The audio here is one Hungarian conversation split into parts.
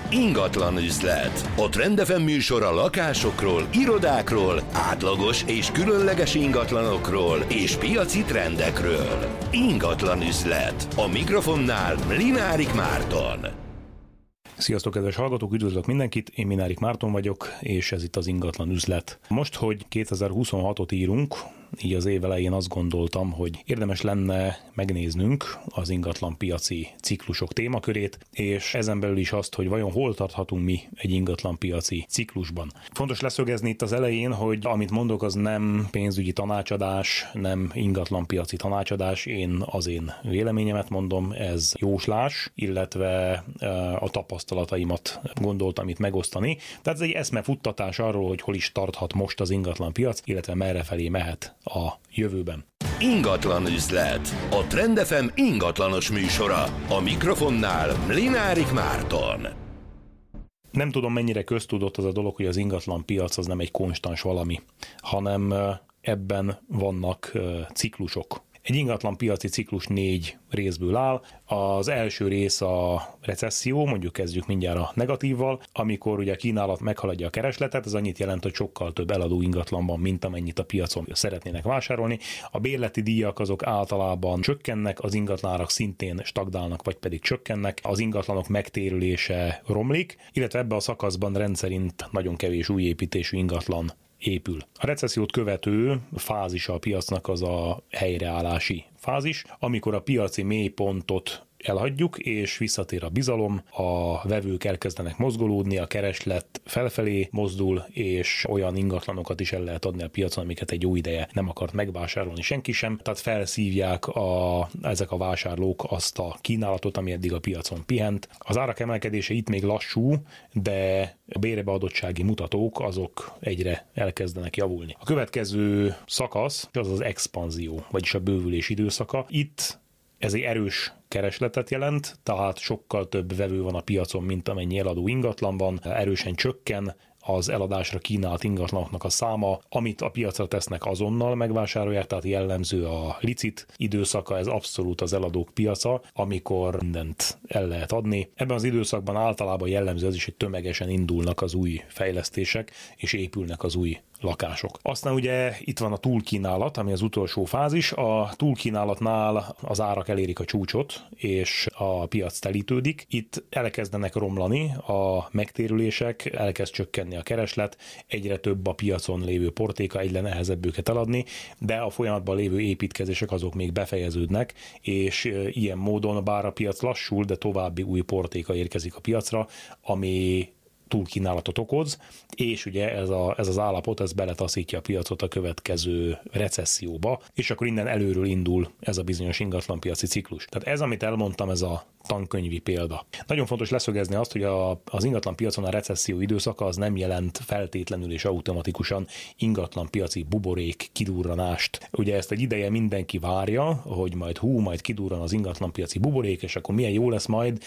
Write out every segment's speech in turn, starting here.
Ingatlan üzlet. A Trend FM műsora lakásokról, irodákról, átlagos és különleges ingatlanokról és piaci trendekről. Ingatlan üzlet. A mikrofonnál Mlinárik Márton. Sziasztok, kedves hallgatók, üdvözlök mindenkit, én Mlinárik Márton vagyok, és ez itt az Ingatlan üzlet. Most, hogy 2026-ot írunk, így az év elején azt gondoltam, hogy érdemes lenne megnéznünk az ingatlan piaci ciklusok témakörét, és ezen belül is azt, hogy vajon hol tarthatunk mi egy ingatlan piaci ciklusban. Fontos leszögezni itt az elején, hogy amit mondok, az nem pénzügyi tanácsadás, nem ingatlan piaci tanácsadás, én az én véleményemet mondom, ez jóslás, illetve a tapasztalataimat gondoltam itt megosztani. Tehát ez egy eszmefuttatás arról, hogy hol is tarthat most az ingatlan piac, illetve merre felé mehet a jövőben. Ingatlan üzlet. A Trend FM ingatlanos műsora. A mikrofonnál Mlinárik Márton. Nem tudom, mennyire köztudott az a dolog, hogy az ingatlan piac az nem egy konstans valami, hanem ebben vannak ciklusok. Egy ingatlan piaci ciklus 4 részből áll. Az első rész a recesszió, mondjuk kezdjük mindjárt a negatívval, amikor ugye a kínálat meghaladja a keresletet, ez annyit jelent, hogy sokkal több eladó ingatlan van, mint amennyit a piacon szeretnének vásárolni. A bérleti díjak azok általában csökkennek, az ingatlanárak szintén stagnálnak, vagy pedig csökkennek, az ingatlanok megtérülése romlik, illetve ebben a szakaszban rendszerint nagyon kevés új építésű ingatlan épül. A recessziót követő fázisa a piacnak az a helyreállási fázis, amikor a piaci mélypontot elhagyjuk, és visszatér a bizalom, a vevők elkezdenek mozgolódni, a kereslet felfelé mozdul, és olyan ingatlanokat is el lehet adni a piacon, amiket egy jó ideje nem akart megvásárolni senki sem. Tehát felszívják ezek a vásárlók azt a kínálatot, ami eddig a piacon pihent. Az árak emelkedése itt még lassú, de a bérebeadottsági mutatók azok egyre elkezdenek javulni. A következő szakasz az az expanzió, vagyis a bővülés időszaka. Itt ez egy erős keresletet jelent, tehát sokkal több vevő van a piacon, mint amennyi eladó ingatlan van, erősen csökken az eladásra kínált ingatlanoknak a száma, amit a piacra tesznek, azonnal megvásárolják, tehát jellemző a licit időszaka, ez abszolút az eladók piaca, amikor mindent el lehet adni. Ebben az időszakban általában jellemző az is, hogy tömegesen indulnak az új fejlesztések, és épülnek az új lakások. Aztán ugye itt van a túlkínálat, ami az utolsó fázis. A túlkínálatnál az árak elérik a csúcsot, és a piac telítődik. Itt elkezdenek romlani a megtérülések, elkezd csökkenni a kereslet, egyre több a piacon lévő portéka, egyre nehezebb őket eladni, de a folyamatban lévő építkezések azok még befejeződnek, és ilyen módon bár a piac lassul, de további új portéka érkezik a piacra, ami túlkínálatot okoz, és ugye ez az állapot, ez beletaszítja a piacot a következő recesszióba, és akkor innen előről indul ez a bizonyos ingatlanpiaci ciklus. Tehát ez, amit elmondtam, ez a tankönyvi példa. Nagyon fontos leszögezni azt, hogy az ingatlanpiacon a recesszió időszaka az nem jelent feltétlenül és automatikusan ingatlanpiaci buborék kidurranást. Ugye ezt egy ideje mindenki várja, hogy majd kidurran az ingatlanpiaci buborék, és akkor milyen jó lesz majd,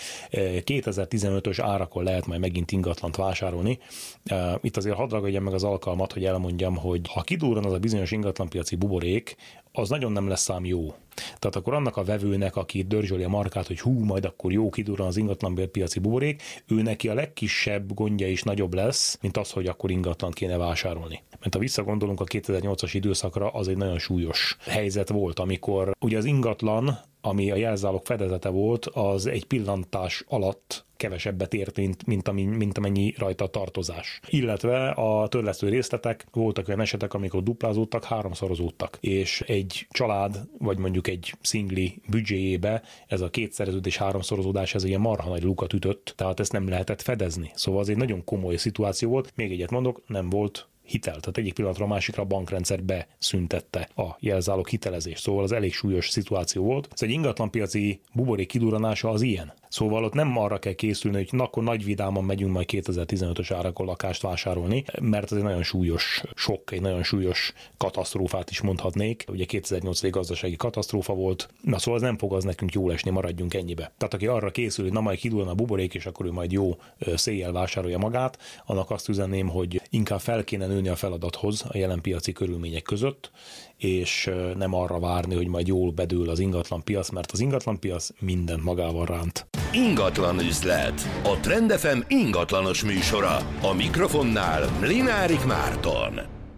2015-ös árakon lehet majd megint ingatlant vásárolni. Itt azért hadd ragadjam meg az alkalmat, hogy elmondjam, hogy ha kidurran az a bizonyos ingatlanpiaci buborék, az nagyon nem lesz ám jó. Tehát akkor annak a vevőnek, aki dörzsöli a markát, hogy majd akkor jó kidurran az ingatlanpiaci buborék, ő neki a legkisebb gondja is nagyobb lesz, mint az, hogy akkor ingatlant kéne vásárolni. Mert ha visszagondolunk a 2008-as időszakra, az egy nagyon súlyos helyzet volt, amikor ugye az ingatlan, ami a jelzálog fedezete volt, az egy pillantás alatt kevesebbet ért, mint amennyi rajta a tartozás. Illetve a törlesztő részletek, voltak olyan esetek, amikor duplázódtak, háromszorozódtak, és egy család, vagy mondjuk egy szingli büdzséjébe ez a kétszereződés, háromszorozódás, ez ilyen marha nagy lukat ütött, tehát ezt nem lehetett fedezni. Szóval az egy nagyon komoly szituáció volt. Még egyet mondok, nem volt hitel. Tehát egyik pillanatra a másikra a bankrendszer beszüntette a jelzálog hitelezést. Szóval az elég súlyos szituáció volt. Ez egy ingatlanpiaci buborék kidurranása az ilyen. Szóval ott nem arra kell készülni, hogy akkor nagy vidáman megyünk majd 2015-ös árakon lakást vásárolni, mert ez egy nagyon súlyos sok, egy nagyon súlyos katasztrófát is mondhatnék. Ugye 2008 egy gazdasági katasztrófa volt. Na szóval ez nem fog az nekünk jól esni, maradjunk ennyibe. Tehát aki arra készül, hogy na majd kidurran a buborék, és akkor ő majd jó széjjel vásárolja magát, annak azt üzenném, hogy inkább fel kéne nőni a feladathoz a jelen piaci körülmények között, és nem arra várni, hogy majd jól bedől az ingatlanpiac, mert az ingatlanpiac mindent magával ránt. Ingatlan üzlet. A Trend FM ingatlanos műsora. A mikrofonnál Mlinárik Márton.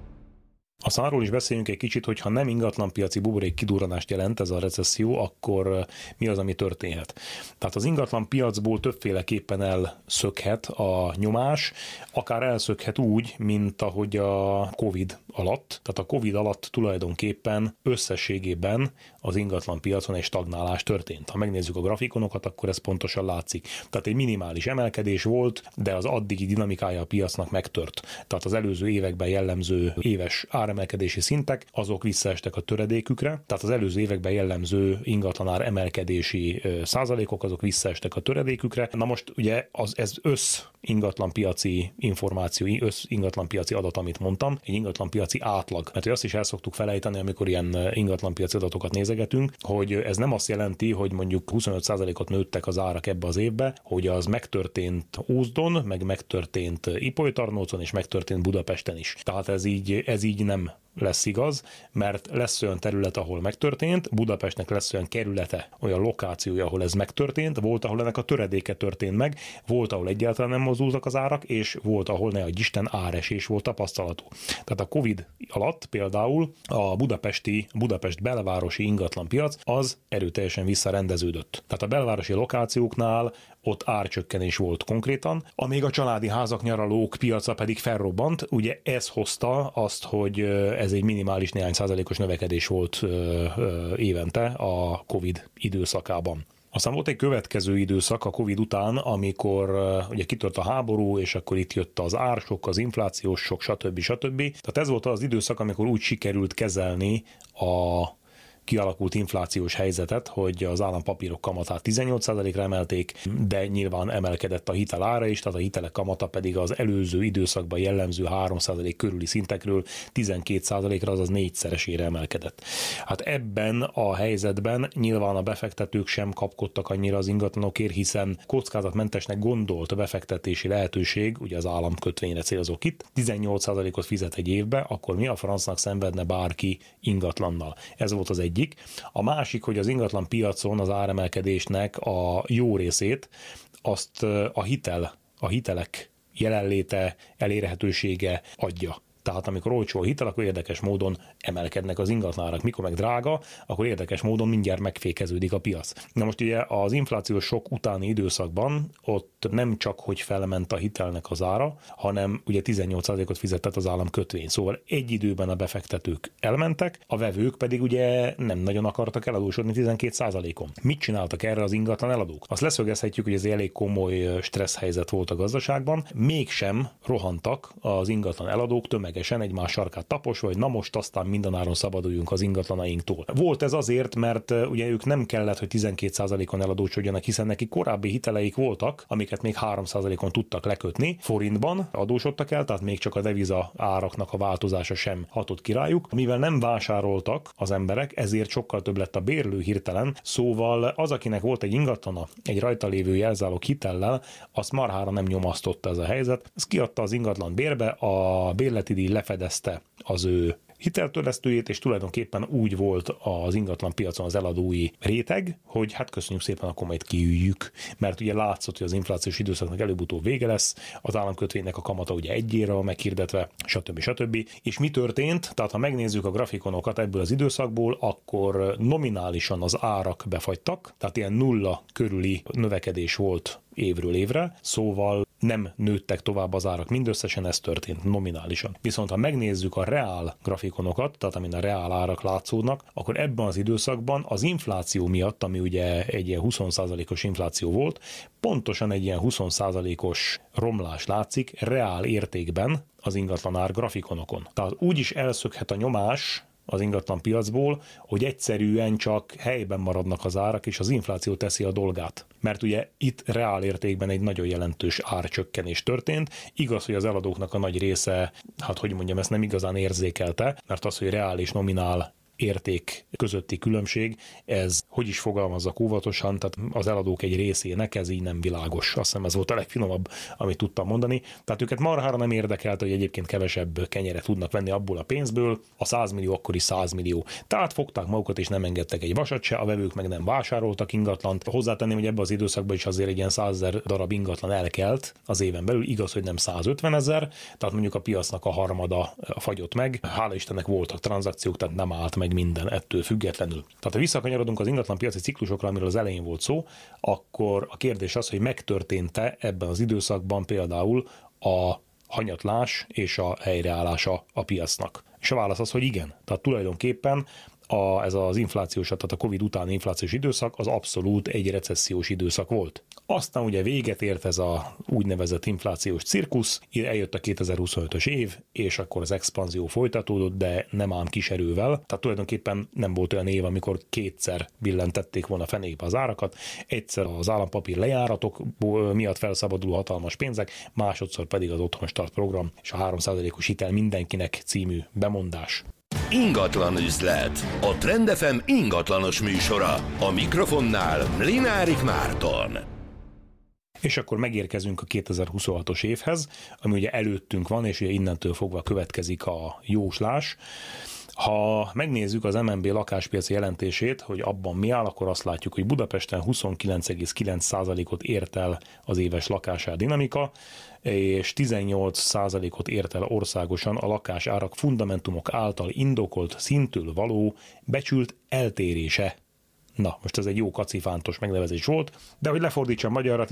Aztán arról is beszéljünk egy kicsit, hogy ha nem ingatlanpiaci buborék kidurranást jelent ez a recesszió, akkor mi az, ami történhet. Tehát az ingatlanpiacból többféleképpen elszökhet a nyomás, akár elszökhet úgy, mint ahogy a Covid alatt. Tehát a Covid alatt tulajdonképpen összességében az ingatlanpiacon egy stagnálás történt. Ha megnézzük a grafikonokat, akkor ez pontosan látszik. Tehát egy minimális emelkedés volt, de az addigi dinamikája a piacnak megtört. Tehát az előző években jellemző éves áremelkedési szintek, azok visszaestek a töredékükre, tehát az előző években jellemző ingatlanár emelkedési százalékok, azok visszaestek a töredékükre. Na most ugye ez ingatlanpiaci információ, ingatlanpiaci adat, amit mondtam, egy ingatlanpiaci átlag. Mert azt is el szoktuk felejteni, amikor ilyen ingatlanpiaci adatokat nézegetünk, hogy ez nem azt jelenti, hogy mondjuk 25%-ot nőttek az árak ebbe az évbe, hogy az megtörtént Ózdon, meg megtörtént Ipolytarnócon, és megtörtént Budapesten is. Tehát ez így nem lesz igaz, mert lesz olyan terület, ahol megtörtént, Budapestnek lesz olyan kerülete, olyan lokációja, ahol ez megtörtént, volt, ahol ennek a töredéke történt meg, volt, ahol egyáltalán nem mozdultak az árak, és volt, ahol ne adj Isten áresés volt tapasztalatú. Tehát a Covid alatt például a Budapest belvárosi ingatlanpiac az erőteljesen visszarendeződött. Tehát a belvárosi lokációknál ott árcsökkenés volt konkrétan, amíg a családi házak, nyaralók piaca pedig felrobbant. Ugye ez hozta azt, hogy ez egy minimális néhány százalékos növekedés volt évente a Covid időszakában. Aztán volt egy következő időszak a Covid után, amikor ugye kitört a háború, és akkor itt jött az ársok, az inflációs sok, stb. Tehát ez volt az időszak, amikor úgy sikerült kezelni a kialakult inflációs helyzetet, hogy az állampapírok kamatát 18%-ra emelték, de nyilván emelkedett a hitel ára is, tehát a hitelek kamata pedig az előző időszakban jellemző 3% körüli szintekről 12%-ra, azaz 4-szeresére emelkedett. Hát ebben a helyzetben nyilván a befektetők sem kapkodtak annyira az ingatlanokért, hiszen kockázatmentesnek gondolt befektetési lehetőség, ugye az államkötvényre célzok itt, 18%-ot fizet egy évbe, akkor mi a francnak szenvedne bárki ingatlannal? Ez volt az egyik. A másik, hogy az ingatlan piacon az áremelkedésnek a jó részét azt a hitelek jelenléte, elérhetősége adja. Tehát amikor olcsó a hitel, akkor érdekes módon emelkednek az ingatlanárak. Mikor meg drága, akkor érdekes módon mindjárt megfékeződik a piac. Na most ugye az inflációs sok utáni időszakban ott nem csak, hogy felment a hitelnek az ára, hanem ugye 18%-ot fizetett az államkötvény. Szóval egy időben a befektetők elmentek, a vevők pedig ugye nem nagyon akartak eladósodni 12%-on. Mit csináltak erre az ingatlan eladók? Azt leszögezhetjük, hogy ez egy elég komoly stressz helyzet volt a gazdaságban, mégsem rohantak az ingatlan eladók tömegesen egymás sarkát taposva, hogy na most aztán mindenáron szabaduljunk az ingatlanainktól. Volt ez azért, mert ugye ők nem kellett, hogy 12%-on eladósodjanak, hiszen neki korábbi hiteleik voltak, amiket még 3%-on tudtak lekötni, forintban adósodtak el, tehát még csak a deviza áraknak a változása sem hatott ki rájuk. Mivel nem vásároltak az emberek, ezért sokkal több lett a bérlő hirtelen, szóval az, akinek volt egy ingatlana, egy rajta lévő jelzálog hitellel, azt marhára nem nyomasztotta ez a helyzet. Ez kiadta az ingatlan bérbe, a bérleti díj lefedezte az ő hiteltörlesztőjét, és tulajdonképpen úgy volt az ingatlan piacon az eladói réteg, hogy hát köszönjük szépen, akkor majd kiüljük, mert ugye látszott, hogy az inflációs időszaknak előbb-utóbb vége lesz, az államkötvénynek a kamata ugye egyére meghirdetve, stb. És mi történt? Tehát ha megnézzük a grafikonokat ebből az időszakból, akkor nominálisan az árak befagytak, tehát ilyen nulla körüli növekedés volt évről évre, szóval nem nőttek tovább az árak, mindösszesen ez történt nominálisan. Viszont ha megnézzük a reál grafikonokat, tehát amin a reál árak látszódnak, akkor ebben az időszakban az infláció miatt, ami ugye egy ilyen 20%-os infláció volt, pontosan egy ilyen 20%-os romlás látszik reál értékben az ingatlanár grafikonokon. Tehát úgy is elszökhet a nyomás az ingatlan piacból, hogy egyszerűen csak helyben maradnak az árak, és az infláció teszi a dolgát. Mert ugye itt reál értékben egy nagyon jelentős árcsökkenés történt. Igaz, hogy az eladóknak a nagy része, ezt nem igazán érzékelte, mert az, hogy reál és nominál érték közötti különbség, ez, hogy is fogalmazzak óvatosan, tehát az eladók egy részének ez így nem világos. Azt hiszem ez volt a legfinomabb, amit tudtam mondani. Tehát őket marhára nem érdekelt, hogy egyébként kevesebb kenyeret tudnak venni abból a pénzből, a 100 millió akkor is 100 millió. Tehát fogták magukat és nem engedtek egy vasat se, a vevők meg nem vásároltak ingatlant. Hozzátenném, hogy ebben az időszakban is azért egy ilyen 100 000 darab ingatlan elkelt az éven belül, igaz, hogy nem 150 000, tehát mondjuk a piacnak a harmada fagyott meg. Hála Istennek voltak tranzakciók, tehát nem állt meg minden ettől függetlenül. Tehát ha visszakanyarodunk az ingatlan piaci ciklusokra, amiről az elején volt szó, akkor a kérdés az, hogy megtörtént-e ebben az időszakban például a hanyatlás és a helyreállása a piacnak. És a válasz az, hogy igen. Tehát tulajdonképpen ez az inflációs, tehát a Covid utáni inflációs időszak az abszolút egy recessziós időszak volt. Aztán ugye véget ért ez a úgynevezett inflációs cirkusz, eljött a 2025-ös év, és akkor az expanzió folytatódott, de nem ám kis erővel. Tehát tulajdonképpen nem volt olyan év, amikor kétszer billentették volna fenébe az árakat, egyszer az állampapír lejáratok miatt felszabaduló hatalmas pénzek, másodszor pedig az Otthonstart program és a 3%-os hitel mindenkinek című bemondás. Ingatlan üzlet. A Trend FM ingatlanos műsora. A mikrofonnál Mlinárik Márton. És akkor megérkezünk a 2026-os évhez, ami ugye előttünk van, és ugye innentől fogva következik a jóslás. Ha megnézzük az MNB lakáspiaci jelentését, hogy abban mi áll, akkor azt látjuk, hogy Budapesten 29,9%-ot ért el az éves lakásár dinamika, és 18%-ot ért el országosan a lakásárak fundamentumok által indokolt szintől való becsült eltérése. Na, most ez egy jó kacifántos megnevezés volt, de hogy lefordítsam magyarra,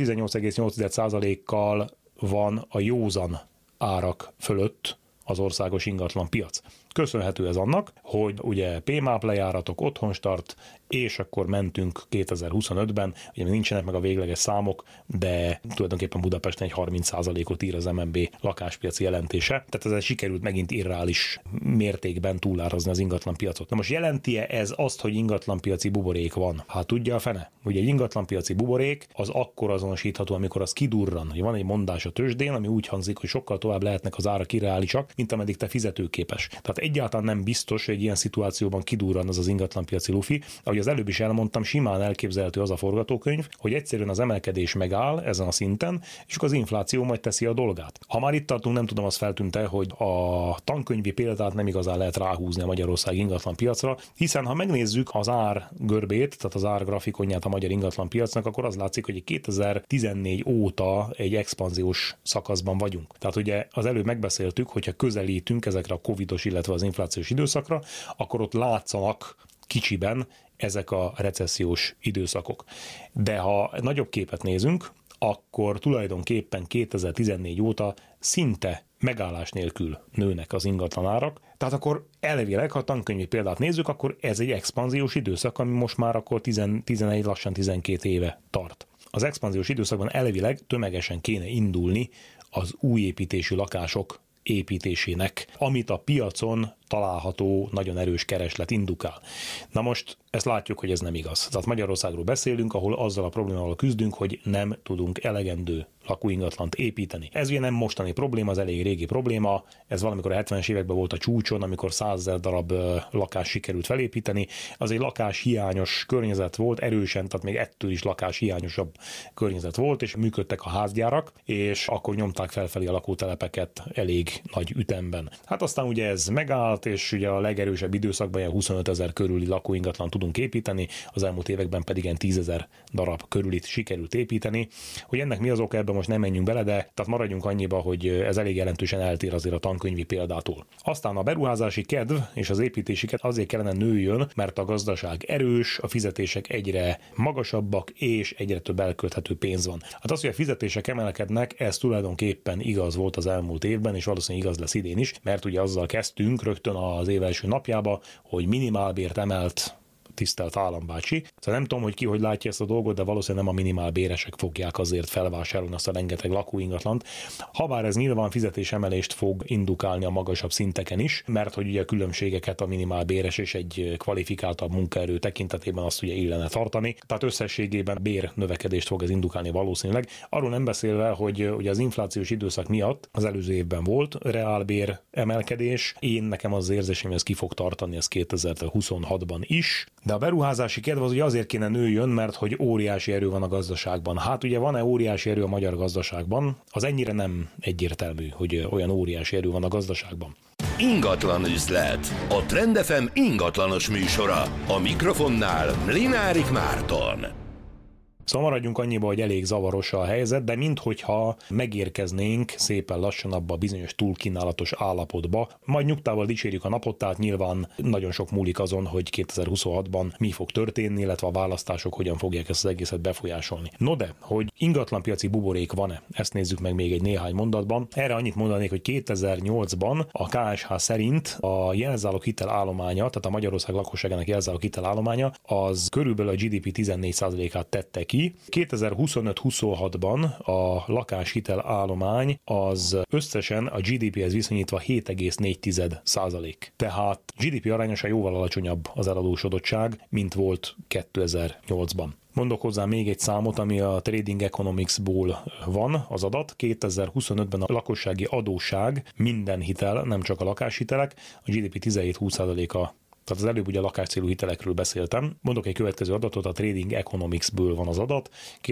18,8%-kal van a józan árak fölött az országos ingatlan piac. Köszönhető ez annak, hogy ugye PMAP lejáratok, Otthonstart, és akkor mentünk 2025-ben, ugye nincsenek meg a végleges számok, de tulajdonképpen Budapesten egy 30%-ot ír az MNB lakáspiaci jelentése, tehát ezzel sikerült megint irreális mértékben túlárazni az ingatlan piacot. Na most jelenti-e ez azt, hogy ingatlanpiaci buborék van? Hát tudja a fene. Ugye egy ingatlanpiaci buborék az akkor azonosítható, amikor az kidurran, hogy van egy mondás a tőzsdén, ami úgy hangzik, hogy sokkal tovább lehetnek az árak irreálisak, mint ameddig te fizetőképes. Tehát egyáltalán nem biztos, hogy egy ilyen szituációban kidurran az ingatlanpiaci lufi. Ahogy az előbb is elmondtam, simán elképzelhető az a forgatókönyv, hogy egyszerűen az emelkedés megáll ezen a szinten, és akkor az infláció majd teszi a dolgát. Ha már itt tartunk, nem tudom, az feltűnt-e, hogy a tankönyvi példát nem igazán lehet ráhúzni a Magyarország ingatlan piacra, hiszen ha megnézzük az ár görbét, tehát az ár grafikonját a magyar ingatlan piacnak, akkor az látszik, hogy 2014 óta egy expanziós szakaszban vagyunk. Tehát ugye az előbb megbeszéltük, hogyha közelítünk ezekre a covidos, illetve az inflációs időszakra, akkor ott látszanak kicsiben ezek a recessziós időszakok. De ha nagyobb képet nézünk, akkor tulajdonképpen 2014 óta szinte megállás nélkül nőnek az ingatlanárak. Tehát akkor elvileg, ha a tankönyvi példát nézzük, akkor ez egy expanziós időszak, ami most már akkor 11, lassan 12 éve tart. Az expanziós időszakban elvileg tömegesen kéne indulni az új építésű lakások építésének, amit a piacon található nagyon erős kereslet indukál. Na most ezt látjuk, hogy ez nem igaz. Tehát Magyarországról beszélünk, ahol azzal a problémával küzdünk, hogy nem tudunk elegendő lakóingatlant építeni. Ez ugye nem mostani probléma, az elég régi probléma, ez valamikor a 70-es években volt a csúcson, amikor 100 000 darab lakás sikerült felépíteni. Az egy lakáshiányos környezet volt, erősen, tehát még ettől is lakáshiányosabb környezet volt, és működtek a házgyárak, és akkor nyomták felfelé a lakótelepeket elég nagy ütemben. Hát aztán ugye ez megállt, és ugye a legerősebb időszakban ilyen 25 000 körüli lakóingatlan tudunk építeni, az elmúlt években pedig ilyen 10 000 darab körülit sikerült építeni. Hogy ennek mi az oka, ebben most nem menjünk bele, de tehát maradjunk annyiba, hogy ez elég jelentősen eltér azért a tankönyvi példától. Aztán a beruházási kedv és az építési kedv azért kellene nőjön, mert a gazdaság erős, a fizetések egyre magasabbak, és egyre több elkölthető pénz van. Hát az, hogy a fizetések emelkednek, ez tulajdonképpen igaz volt az elmúlt évben, és valószínűleg igaz lesz idén is, mert ugye azzal kezdtünk rögtön az év első napjába, hogy minimálbért emelt tisztelt állambácsi. Szóval nem tudom, hogy ki hogy látja ezt a dolgot, de valószínűleg nem a minimálbéresek fogják azért felvásárolni azt a rengeteg lakóingatlant. Habár ez nyilván fizetésemelést fog indukálni a magasabb szinteken is, mert hogy ugye a különbségeket a minimálbéres és egy kvalifikáltabb munkaerő tekintetében azt ugye illene tartani. Tehát összességében bér növekedést fog ez indukálni valószínűleg. Arról nem beszélve, hogy ugye az inflációs időszak miatt az előző évben volt reálbér emelkedés. Nekem az érzésem, hogy ez ki fog tartani, ez 2026-ban is. De a beruházási kedv az ugye azért kéne nőjön, mert hogy óriási erő van a gazdaságban. Hát ugye van-e óriási erő a magyar gazdaságban? Az ennyire nem egyértelmű, hogy olyan óriási erő van a gazdaságban. Ingatlan üzlet. A Trend FM ingatlanos műsora. A mikrofonnál Mlinárik Márton. Szóval maradjunk annyiba, hogy elég zavaros a helyzet, de minthogyha megérkeznénk szépen lassan abba a bizonyos túlkínálatos állapotba. Majd nyugtával dicsérjük a napot, tehát nyilván nagyon sok múlik azon, hogy 2026-ban mi fog történni, illetve a választások hogyan fogják ezt az egészet befolyásolni. No de, hogy ingatlanpiaci buborék van-e? Ezt nézzük meg még egy néhány mondatban. Erre annyit mondanék, hogy 2008-ban a KSH szerint a jelzálog hitelállománya, tehát a Magyarország lakosságának jelzálog hitelállománya, az körülbelül a GDP 14%-át tette ki. 2025-26-ban a lakáshitel állomány az összesen a GDP-hez viszonyítva 7,4%. Tehát GDP arányosan jóval alacsonyabb az eladósodottság, mint volt 2008-ban. Mondok hozzá még egy számot, ami a Trading Economics-ból van az adat. 2025-ben a lakossági adósság, minden hitel, nem csak a lakáshitelek, a GDP 17-20%-a. Tehát az előbb ugye a lakáscélú hitelekről beszéltem. Mondok egy következő adatot, a Trading Economics-ből van az adat.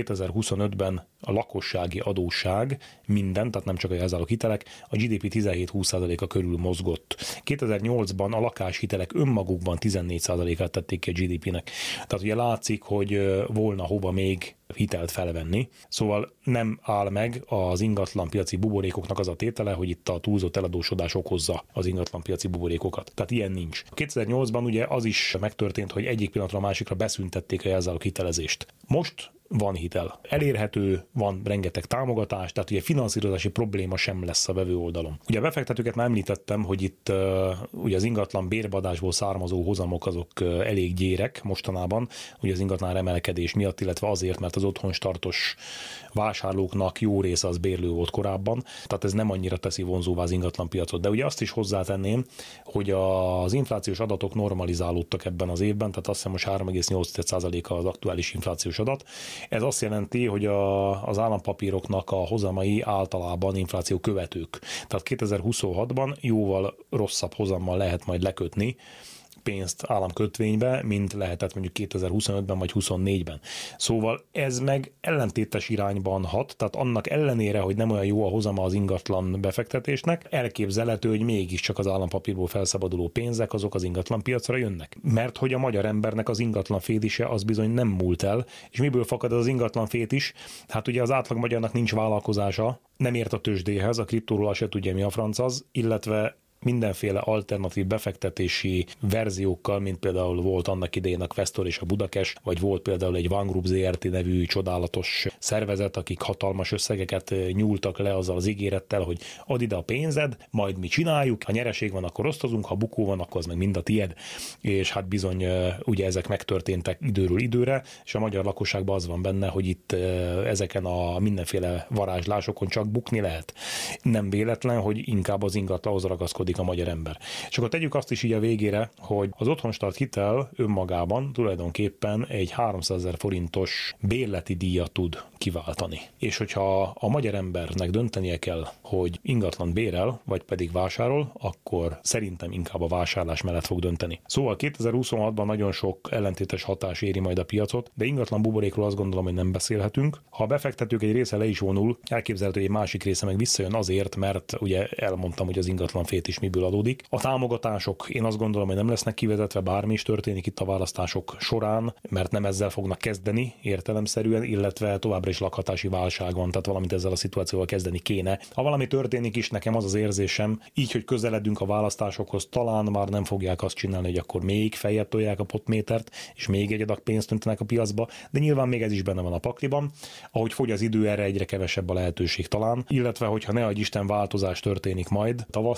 2025-ben a lakossági adósság minden, tehát nem csak a jelzálog hitelek, a GDP 17-20%-a körül mozgott. 2008-ban a lakáshitelek önmagukban 14%-át tették ki a GDP-nek. Tehát ugye látszik, hogy volna hova még hitelt felvenni. Szóval nem áll meg az ingatlanpiaci buborékoknak az a tétele, hogy itt a túlzott eladósodás okozza az ingatlanpiaci buborékokat. Tehát ilyen nincs. 2008-ban ugye az is megtörtént, hogy egyik pillanatra a másikra beszüntették a jelzálog hitelezést. Most van hitel. Elérhető, van rengeteg támogatás, tehát ugye finanszírozási probléma sem lesz a vevő oldalon. Ugye a befektetőket már említettem, hogy itt ugye az ingatlan bérbadásból származó hozamok azok elég gyérek mostanában, ugye az ingatlan emelkedés miatt, illetve azért, mert az otthon startos vásárlóknak jó része az bérlő volt korábban, tehát ez nem annyira teszi vonzóvá az ingatlanpiacot. De ugye azt is hozzátenném, hogy az inflációs adatok normalizálódtak ebben az évben, tehát azt hiszem most 3,8% az aktuális inflációs adat. Ez azt jelenti, hogy az állampapíroknak a hozamai általában infláció követők. Tehát 2026-ban jóval rosszabb hozammal lehet majd lekötni pénzt államkötvénybe, mint lehetett mondjuk 2025-ben vagy 2024-ben. Szóval ez meg ellentétes irányban hat, tehát annak ellenére, hogy nem olyan jó a hozama az ingatlan befektetésnek, elképzelhető, hogy mégiscsak az állampapírból felszabaduló pénzek azok az ingatlan piacra jönnek. Mert hogy a magyar embernek az ingatlan fétise az bizony nem múlt el, és miből fakad az ingatlan fétis? Hát ugye az átlag magyarnak nincs vállalkozása, nem ért a tőzsdéhez, a kriptóról se tudja, mi a franc az, illetve mindenféle alternatív befektetési verziókkal, mint például volt annak idején a Questor és a Budakes, vagy volt például egy Van Group ZRT nevű csodálatos szervezet, akik hatalmas összegeket nyúltak le azzal az ígérettel, hogy add ide a pénzed, majd mi csináljuk, ha nyereség van, akkor osztozunk, ha bukó van, akkor az meg mind a tied. És hát bizony ugye ezek megtörténtek időről időre, és a magyar lakosságban az van benne, hogy itt ezeken a mindenféle varázslásokon csak bukni lehet. Nem véletlen, hogy inkább az ingatlanhoz ragaszkodik a magyar ember. És akkor tegyük azt is így a végére, hogy az otthonstart hitel önmagában tulajdonképpen egy 300 000 forintos bérleti díjat tud kiváltani. És hogyha a magyar embernek döntenie kell, hogy ingatlan bérel, vagy pedig vásárol, akkor szerintem inkább a vásárlás mellett fog dönteni. Szóval 2026-ban nagyon sok ellentétes hatás éri majd a piacot, de ingatlan buborékról azt gondolom, hogy nem beszélhetünk. Ha a befektetők egy része le is vonul, elképzelhető, hogy egy másik része meg visszajön azért, mert ugye elmondtam, hogy az ingatlan fét is miből adódik. A támogatások én azt gondolom, hogy nem lesznek kivezetve, bármi is történik itt a választások során, mert nem ezzel fognak kezdeni értelemszerűen, illetve továbbra is lakhatási válság van, tehát valamit ezzel a szituációval kezdeni kéne. Ha valami történik is, nekem az az érzésem, így, hogy közeledünk a választásokhoz, talán már nem fogják azt csinálni, hogy akkor még feljebb tolják a potmétert, és még egy adag pénzt öntenek a piacba, de nyilván még ez is benne van a pakliban. Ahogy fogy az idő, erre egyre kevesebb a lehetőség talán, illetve hogyha ne adj Isten változás történik majd tavasszal,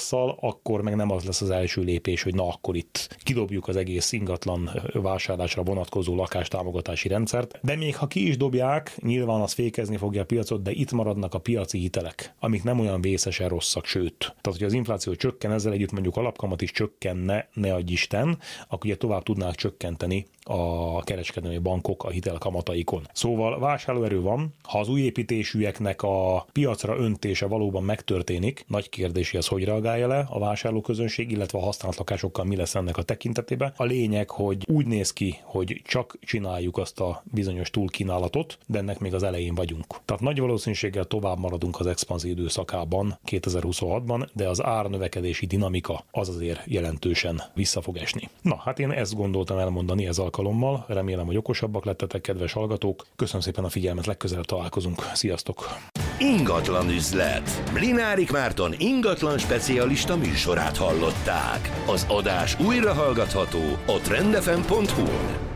akkor meg nem az lesz az első lépés, hogy na akkor itt kidobjuk az egész ingatlan vásárlásra vonatkozó lakástámogatási rendszert, de még ha ki is dobják, nyilván az fékezni fogja a piacot, de itt maradnak a piaci hitelek, amik nem olyan vészesen rosszak, sőt. Tehát, hogy az infláció csökken, ezzel együtt mondjuk alapkamat is csökkenne, ne adj Isten, akkor ugye tovább tudnák csökkenteni a kereskedelmi bankok a hitelkamataikon. Szóval vásárlóerő van, ha az új építésűeknek a piacra öntése valóban megtörténik, nagy kérdés, hogy reagálja le a vásárlóközönség, illetve a használt lakásokkal mi lesz ennek a tekintetében. A lényeg, hogy úgy néz ki, hogy csak csináljuk azt a bizonyos túlkínálatot, de ennek még az elején vagyunk. Tehát nagy valószínűséggel tovább maradunk az expanzív időszakában 2026-ban, de az árnövekedési dinamika az azért jelentősen vissza fog esni. Na, hát én ezt gondoltam elmondani ez alkalommal. Remélem, hogy okosabbak lettetek, kedves hallgatók. Köszönöm szépen a figyelmet, legközelebb találkozunk. Sziasztok! Ingatlan üzlet. Mlinárik Márton ingatlan specialista műsorát hallották. Az adás újra hallgatható a trendfm.hu-n.